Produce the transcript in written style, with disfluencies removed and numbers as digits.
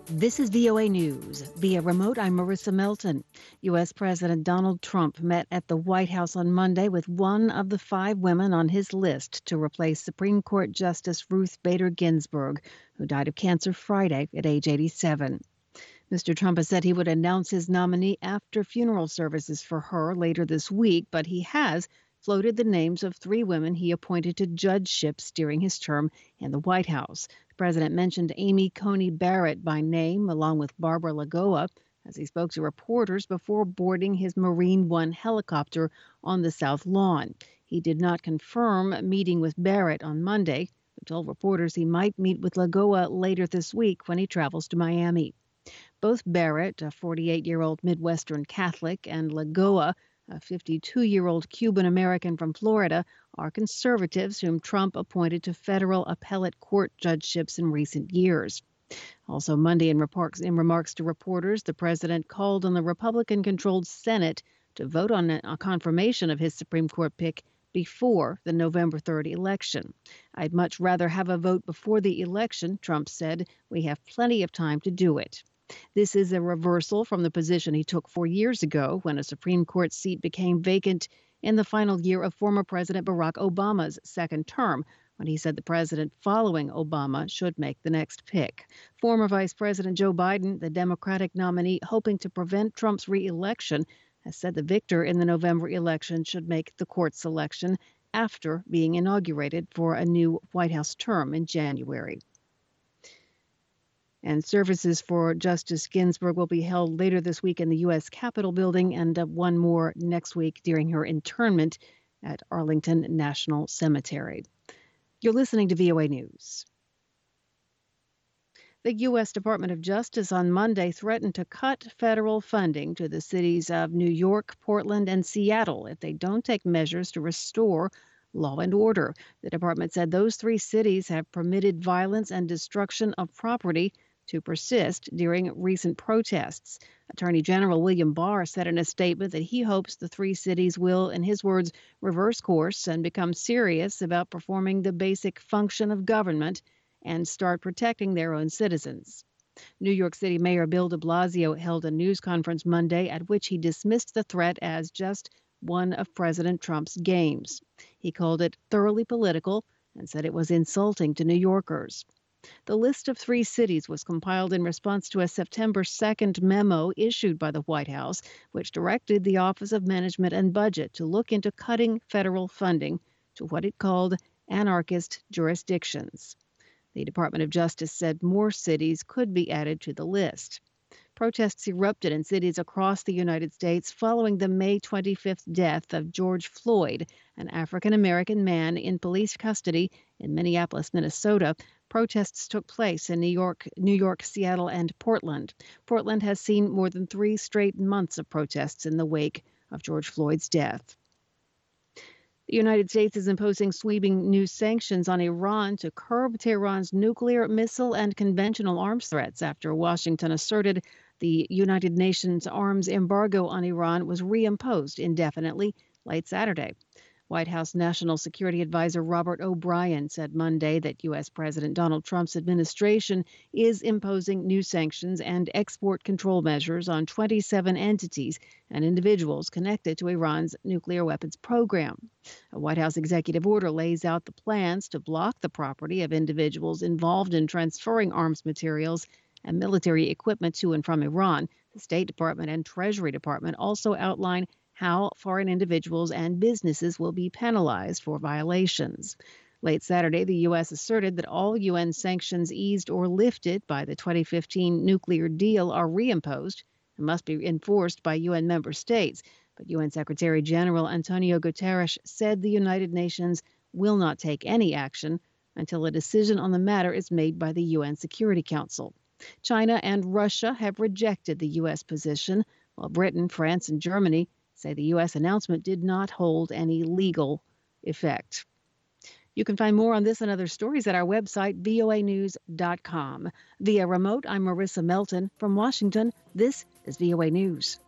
This is VOA News. Via remote, I'm Marissa Melton. U.S. President Donald Trump met at the White House on Monday with one of the 5 women on his list to replace Supreme Court Justice Ruth Bader Ginsburg, who died of cancer Friday at age 87. Mr. Trump has said he would announce his nominee after funeral services for her later this week, but he has floated the names of 3 women he appointed to judgeships during his term in the White House. The president mentioned Amy Coney Barrett by name, along with Barbara Lagoa, as he spoke to reporters before boarding his Marine One helicopter on the South Lawn. He did not confirm meeting with Barrett on Monday, but told reporters he might meet with Lagoa later this week when he travels to Miami. Both Barrett, a 48-year-old Midwestern Catholic, and Lagoa, a 52-year-old Cuban-American from Florida, are conservatives whom Trump appointed to federal appellate court judgeships in recent years. Also Monday, in remarks to reporters, the president called on the Republican-controlled Senate to vote on a confirmation of his Supreme Court pick before the November 3rd election. I'd much rather have a vote before the election, Trump said. We have plenty of time to do it. This is a reversal from the position he took 4 years ago when a Supreme Court seat became vacant in the final year of former President Barack Obama's second term, when he said the president following Obama should make the next pick. Former Vice President Joe Biden, the Democratic nominee hoping to prevent Trump's re-election, has said the victor in the November election should make the court selection after being inaugurated for a new White House term in January. And services for Justice Ginsburg will be held later this week in the U.S. Capitol building and one more next week during her internment at Arlington National Cemetery. You're listening to VOA News. The U.S. Department of Justice on Monday threatened to cut federal funding to the cities of New York, Portland, and Seattle if they don't take measures to restore law and order. The department said those 3 cities have permitted violence and destruction of property to persist during recent protests. Attorney General William Barr said in a statement that he hopes the 3 cities will, in his words, reverse course and become serious about performing the basic function of government and start protecting their own citizens. New York City Mayor Bill de Blasio held a news conference Monday at which he dismissed the threat as just one of President Trump's games. He called it thoroughly political and said it was insulting to New Yorkers. The list of 3 cities was compiled in response to a September 2nd memo issued by the White House, which directed the Office of Management and Budget to look into cutting federal funding to what it called anarchist jurisdictions. The Department of Justice said more cities could be added to the list. Protests erupted in cities across the United States following the May 25th death of George Floyd, an African-American man in police custody in Minneapolis, Minnesota. Protests took place in New York, Seattle, and Portland. Portland has seen more than 3 straight months of protests in the wake of George Floyd's death. The United States is imposing sweeping new sanctions on Iran to curb Tehran's nuclear, missile, and conventional arms threats after Washington asserted the United Nations arms embargo on Iran was reimposed indefinitely late Saturday. White House National Security Advisor Robert O'Brien said Monday that U.S. President Donald Trump's administration is imposing new sanctions and export control measures on 27 entities and individuals connected to Iran's nuclear weapons program. A White House executive order lays out the plans to block the property of individuals involved in transferring arms materials and military equipment to and from Iran. The State Department and Treasury Department also outline how foreign individuals and businesses will be penalized for violations. Late Saturday, the U.S. asserted that all UN sanctions eased or lifted by the 2015 nuclear deal are reimposed and must be enforced by UN member states. But UN Secretary General Antonio Guterres said the United Nations will not take any action until a decision on the matter is made by the UN Security Council. China and Russia have rejected the U.S. position, while Britain, France, and Germany say the U.S. announcement did not hold any legal effect. You can find more on this and other stories at our website, voanews.com. Via remote, I'm Marissa Melton. From Washington, this is VOA News.